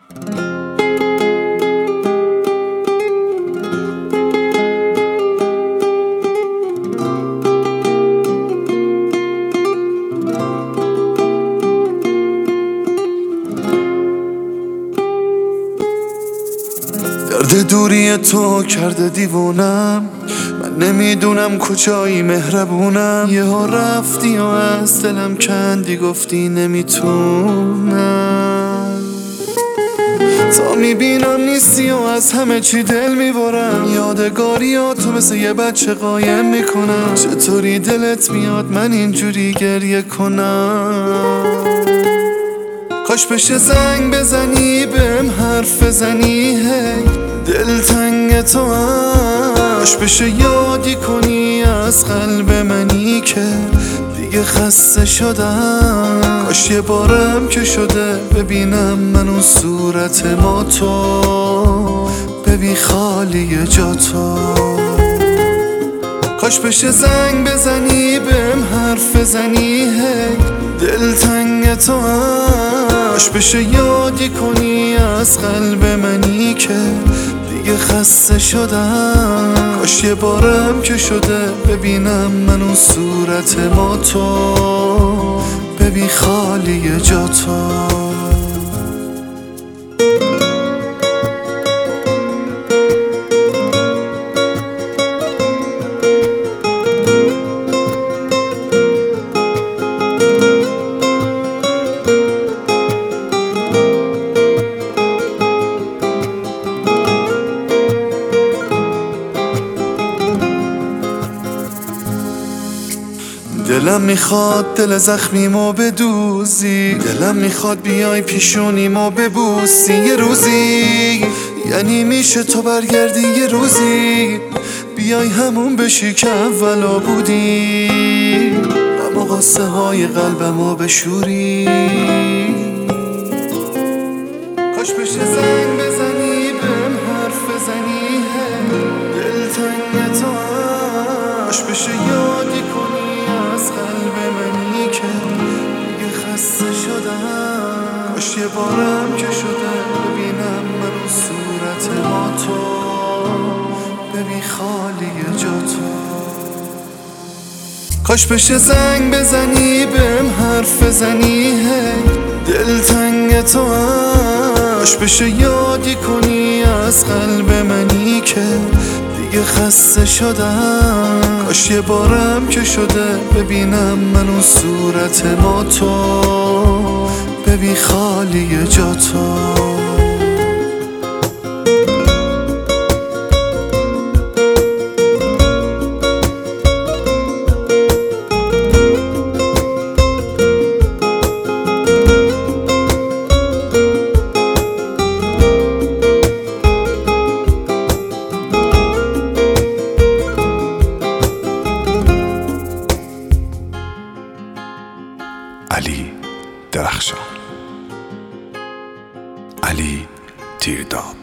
درد دوری تو کرده دیوونم، من نمیدونم کجایی مهربونم. یه ها رفتی و از دلم کندی، گفتی نمیتونم. تا میبینم نیستی و از همه چی دل میبرم، یادگاریاتو مثل یه بچه قایم میکنم. چطوری دلت میاد من اینجوری گریه کنم؟ کاش بشه زنگ بزنی بهم حرف بزنی، هی دلتنگ تو هم. کاش بشه یادی کنی از قلب منی که دیگه خسته شدم. کاش یه بارم که شده ببینم من اون صورت ما تو، ببین خالی جا تو. کاش بشه زنگ بزنی بهم حرف بزنی، هی دلتنگ تو هم. کاش بشه یادی کنی از قلب منی که دیگه خسته شدم. کاش یه بارم که شده ببینم من اون صورت ما تو، ببین خالی جا تو. دلم میخواد دل زخمیمو بدوزی، دلم میخواد بیای پیشونیمو ببوسی. یه روزی یعنی میشه تو برگردی، یه روزی بیای همون بشی که اولا بودی، اما قصه های قلبمو بشوری. کاش بشه زنگ بزنی بهم حرف بزنی، دلتنگ تو هم. کاش بشه یادی کنی از قلب منی که دیگه خسته شدم. کاش یه بارم که شده ببینم من اون صورت ما تو، ببین خالی جا تو. کاش بشه زنگ بزنی بهم حرف بزنی، هی دلتنگ تو هم. کاش بشه یادی کنی از قلب منی که دیگه خسته شدم. کاش یه بارم که شده ببینم من اون صورت ما تو، ببین خالی جا تو. علی درخشان، علی تیرداد.